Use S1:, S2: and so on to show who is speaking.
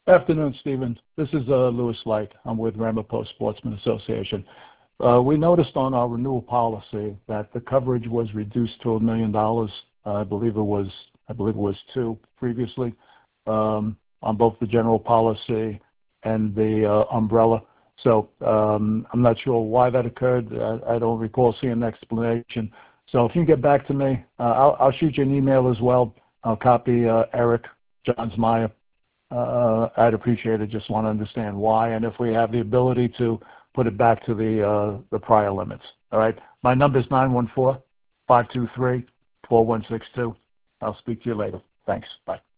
S1: Afternoon, Stephen. This is Louis Light. I'm with Ramapo Sportsman Association. We noticed on our renewal policy that the coverage was reduced to $1 million. I believe it was two previously, on both the general policy and the umbrella. So I'm not sure why that occurred. I don't recall seeing an explanation. So if you can get back to me, I'll shoot you an email as well. I'll copy Eric Johnsmeyer. I'd appreciate it. Just want to understand why, and if we have the ability to put it back to the prior limits. All right. My number is 914-523-4162. I'll speak to you later. Thanks. Bye.